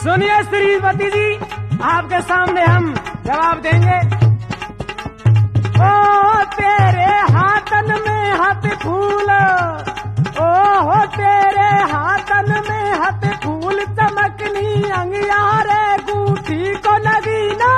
सुनिए श्रीमती जी, आपके सामने हम जवाब देंगे। ओ तेरे हाथन में हाथ फूल, ओ हो तेरे हाथन में हाथ फूल, चमकनी अंगियारे गूठी को नगीना,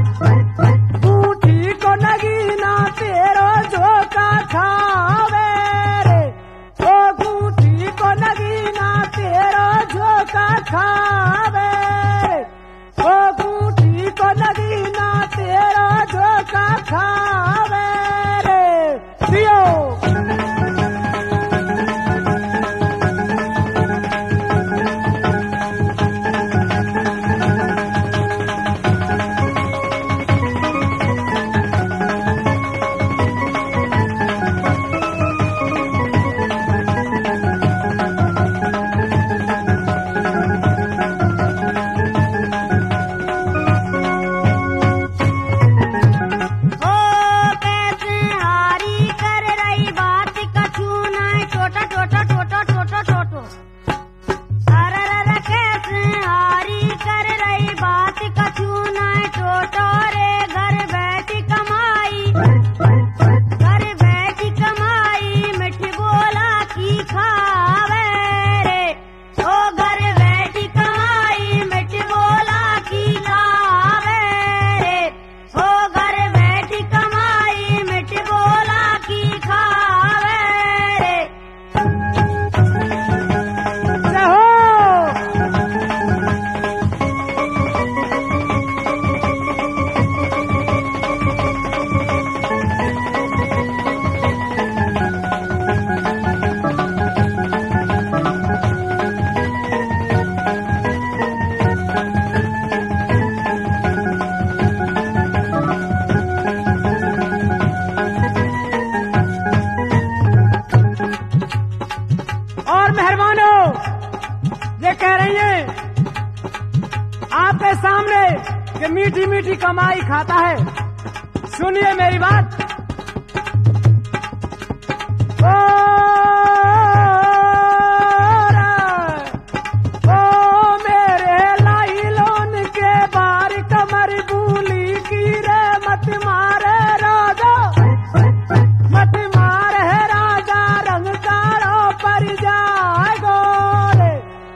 गूठी को नगीना तेरो झोंका खावे रे, ओ गूठी को नगीना तेरो झोंका खावे रे, ओ गूठी को नगीना तेरो झोंका खावे रे। दियो कह रही है आपके सामने कि मीठी मीठी कमाई खाता है। सुनिए मेरी बात। ओ